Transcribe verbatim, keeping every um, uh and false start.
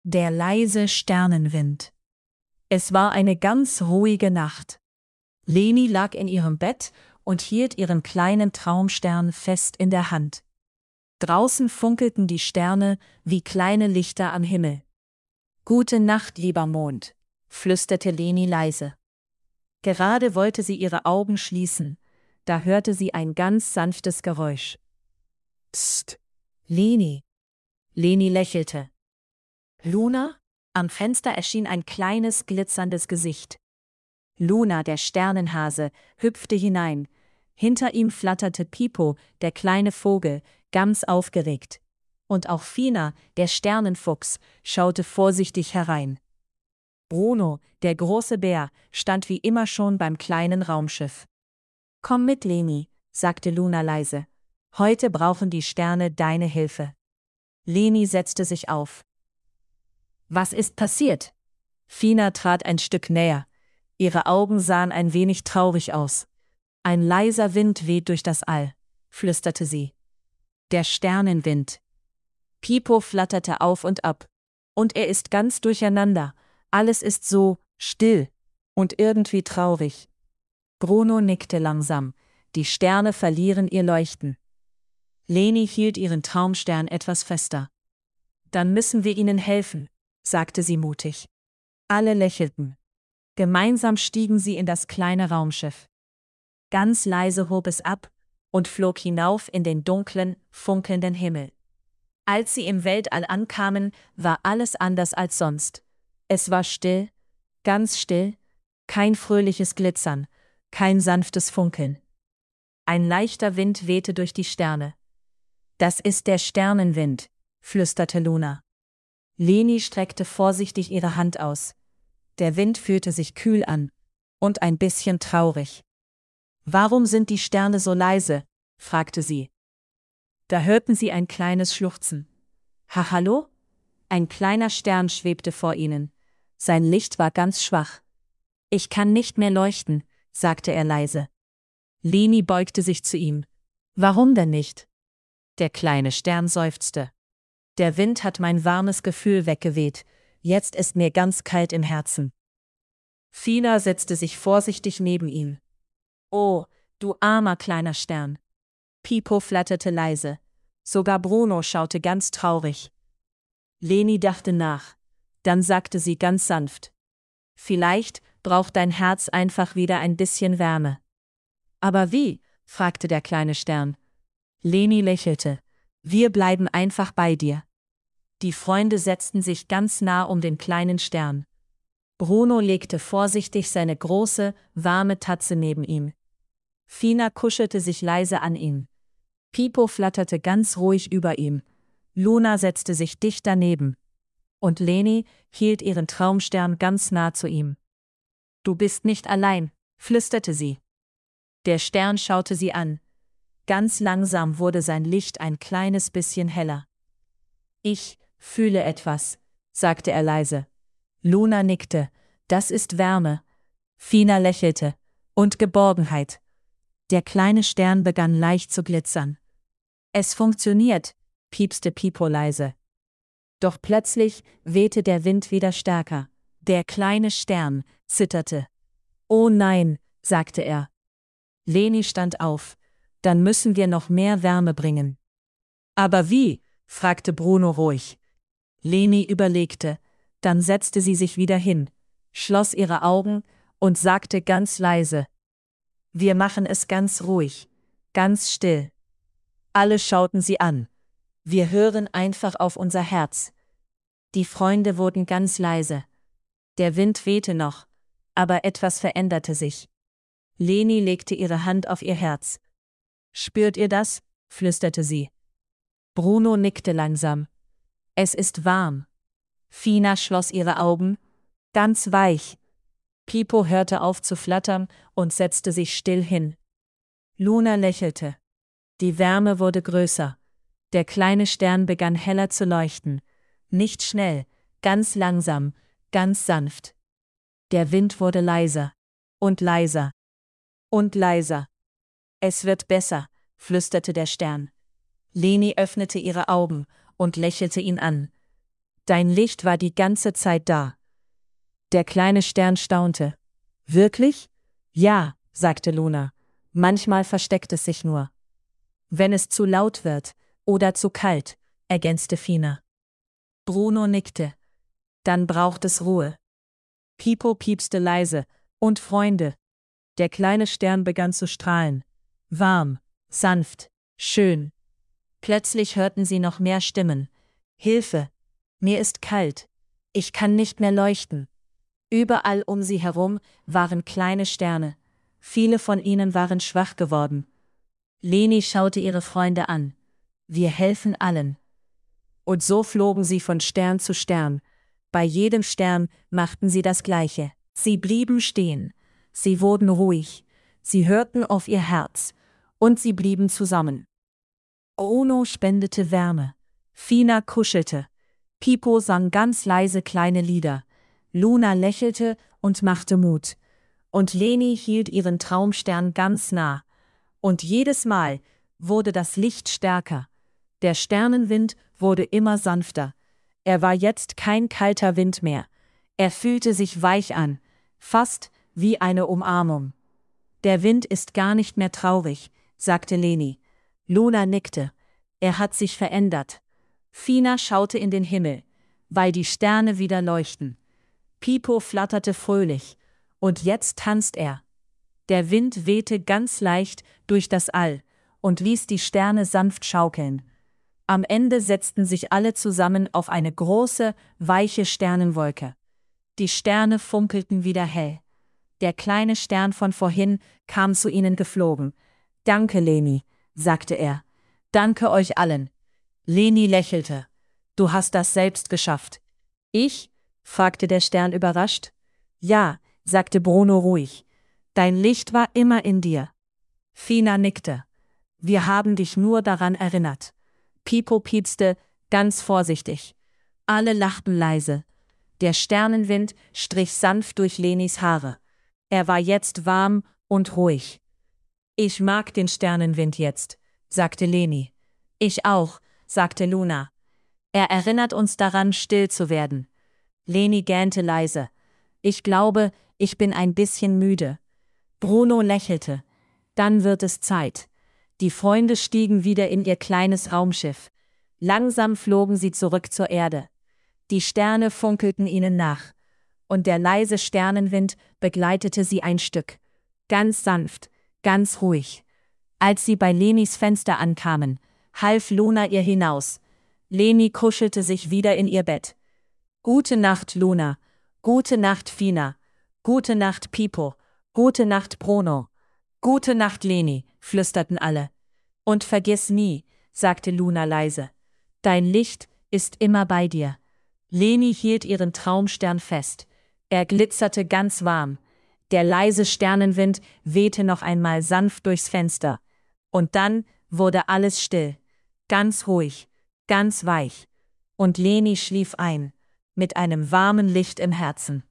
Der leise Sternenwind. Es war eine ganz ruhige Nacht. Leni lag in ihrem Bett und hielt ihren kleinen Traumstern fest in der Hand. Draußen funkelten die Sterne wie kleine Lichter am Himmel. »Gute Nacht, lieber Mond«, flüsterte Leni leise. Gerade wollte sie ihre Augen schließen, da hörte sie ein ganz sanftes Geräusch. »Psst, Leni.« Leni lächelte. »Luna?« Am Fenster erschien ein kleines, glitzerndes Gesicht. Luna, der Sternenhase, hüpfte hinein. Hinter ihm flatterte Pipo, der kleine Vogel, ganz aufgeregt. Und auch Fina, der Sternenfuchs, schaute vorsichtig herein. Bruno, der große Bär, stand wie immer schon beim kleinen Raumschiff. »Komm mit, Leni«, sagte Luna leise. »Heute brauchen die Sterne deine Hilfe.« Leni setzte sich auf. »Was ist passiert?« Fina trat ein Stück näher. Ihre Augen sahen ein wenig traurig aus. »Ein leiser Wind weht durch das All«, flüsterte sie. »Der Sternenwind.« Pipo flatterte auf und ab. »Und er ist ganz durcheinander. Alles ist so still und irgendwie traurig.« Bruno nickte langsam. Die Sterne verlieren ihr Leuchten. Leni hielt ihren Traumstern etwas fester. »Dann müssen wir ihnen helfen«, sagte sie mutig. Alle lächelten. Gemeinsam stiegen sie in das kleine Raumschiff. Ganz leise hob es ab und flog hinauf in den dunklen, funkelnden Himmel. Als sie im Weltall ankamen, war alles anders als sonst. Es war still, ganz still, kein fröhliches Glitzern, kein sanftes Funkeln. Ein leichter Wind wehte durch die Sterne. »Das ist der Sternenwind«, flüsterte Luna. Leni streckte vorsichtig ihre Hand aus. Der Wind fühlte sich kühl an und ein bisschen traurig. »Warum sind die Sterne so leise?«, fragte sie. Da hörten sie ein kleines Schluchzen. »Ha, hallo?« Ein kleiner Stern schwebte vor ihnen. Sein Licht war ganz schwach. »Ich kann nicht mehr leuchten«, sagte er leise. Leni beugte sich zu ihm. »Warum denn nicht?« Der kleine Stern seufzte. »Der Wind hat mein warmes Gefühl weggeweht. Jetzt ist mir ganz kalt im Herzen.« Fina setzte sich vorsichtig neben ihn. »Oh, du armer kleiner Stern.« Pipo flatterte leise. Sogar Bruno schaute ganz traurig. Leni dachte nach. Dann sagte sie ganz sanft: »Vielleicht braucht dein Herz einfach wieder ein bisschen Wärme.« »Aber wie?«, fragte der kleine Stern. Leni lächelte. »Wir bleiben einfach bei dir.« Die Freunde setzten sich ganz nah um den kleinen Stern. Bruno legte vorsichtig seine große, warme Tatze neben ihm. Fina kuschelte sich leise an ihn. Pipo flatterte ganz ruhig über ihm. Luna setzte sich dicht daneben. Und Leni hielt ihren Traumstern ganz nah zu ihm. »Du bist nicht allein«, flüsterte sie. Der Stern schaute sie an. Ganz langsam wurde sein Licht ein kleines bisschen heller. »Ich fühle etwas«, sagte er leise. Luna nickte. »Das ist Wärme.« Fina lächelte. »Und Geborgenheit.« Der kleine Stern begann leicht zu glitzern. »Es funktioniert«, piepste Pipo leise. Doch plötzlich wehte der Wind wieder stärker. Der kleine Stern zitterte. »Oh nein«, sagte er. Leni stand auf. »Dann müssen wir noch mehr Wärme bringen.« »Aber wie?«, fragte Bruno ruhig. Leni überlegte. Dann setzte sie sich wieder hin, schloss ihre Augen und sagte ganz leise: »Wir machen es ganz ruhig, ganz still.« Alle schauten sie an. »Wir hören einfach auf unser Herz.« Die Freunde wurden ganz leise. Der Wind wehte noch, aber etwas veränderte sich. Leni legte ihre Hand auf ihr Herz. »Spürt ihr das?«, flüsterte sie. Bruno nickte langsam. »Es ist warm.« Fina schloss ihre Augen. »Ganz weich.« Pipo hörte auf zu flattern und setzte sich still hin. Luna lächelte. Die Wärme wurde größer. Der kleine Stern begann heller zu leuchten. Nicht schnell, ganz langsam, ganz sanft. Der Wind wurde leiser und leiser und leiser. »Es wird besser«, flüsterte der Stern. Leni öffnete ihre Augen und lächelte ihn an. Dein Licht war die ganze Zeit da. Der kleine Stern staunte. Wirklich? Ja, sagte Luna. Manchmal versteckt es sich nur. Wenn es zu laut wird oder zu kalt, ergänzte Fina. Bruno nickte. Dann braucht es Ruhe. Pipo piepste leise. Und Freunde. Der kleine Stern begann zu strahlen. Warm, sanft, schön. Plötzlich hörten sie noch mehr Stimmen. Hilfe! Mir ist kalt. Ich kann nicht mehr leuchten. Überall um sie herum waren kleine Sterne. Viele von ihnen waren schwach geworden. Leni schaute ihre Freunde an. Wir helfen allen. Und so flogen sie von Stern zu Stern. Bei jedem Stern machten sie das Gleiche. Sie blieben stehen. Sie wurden ruhig. Sie hörten auf ihr Herz. Und sie blieben zusammen. Bruno spendete Wärme. Fina kuschelte. Pipo sang ganz leise kleine Lieder. Luna lächelte und machte Mut. Und Leni hielt ihren Traumstern ganz nah. Und jedes Mal wurde das Licht stärker. Der Sternenwind wurde immer sanfter. Er war jetzt kein kalter Wind mehr. Er fühlte sich weich an, fast wie eine Umarmung. Der Wind ist gar nicht mehr traurig, sagte Leni. Luna nickte. Er hat sich verändert. Fina schaute in den Himmel, weil die Sterne wieder leuchten. Pipo flatterte fröhlich. Und jetzt tanzt er. Der Wind wehte ganz leicht durch das All und ließ die Sterne sanft schaukeln. Am Ende setzten sich alle zusammen auf eine große, weiche Sternenwolke. Die Sterne funkelten wieder hell. Der kleine Stern von vorhin kam zu ihnen geflogen. »Danke, Leni«, sagte er. »Danke euch allen.« Leni lächelte. »Du hast das selbst geschafft.« »Ich?«, fragte der Stern überrascht. »Ja«, sagte Bruno ruhig. »Dein Licht war immer in dir.« Fina nickte. »Wir haben dich nur daran erinnert.« Pipo piepste, ganz vorsichtig. Alle lachten leise. Der Sternenwind strich sanft durch Lenis Haare. Er war jetzt warm und ruhig. »Ich mag den Sternenwind jetzt«, sagte Leni. »Ich auch«, sagte Luna. »Er erinnert uns daran, still zu werden.« Leni gähnte leise. »Ich glaube, ich bin ein bisschen müde.« Bruno lächelte. »Dann wird es Zeit.« Die Freunde stiegen wieder in ihr kleines Raumschiff. Langsam flogen sie zurück zur Erde. Die Sterne funkelten ihnen nach. Und der leise Sternenwind begleitete sie ein Stück. Ganz sanft, ganz ruhig. Als sie bei Lenis Fenster ankamen, half Luna ihr hinaus. Leni kuschelte sich wieder in ihr Bett. »Gute Nacht, Luna. Gute Nacht, Fina. Gute Nacht, Pipo. Gute Nacht, Bruno. Gute Nacht, Leni«, flüsterten alle. »Und vergiss nie«, sagte Luna leise. »Dein Licht ist immer bei dir.« Leni hielt ihren Traumstern fest. Er glitzerte ganz warm. Der leise Sternenwind wehte noch einmal sanft durchs Fenster. Und dann wurde alles still. Ganz ruhig, ganz weich. Und Leni schlief ein, mit einem warmen Licht im Herzen.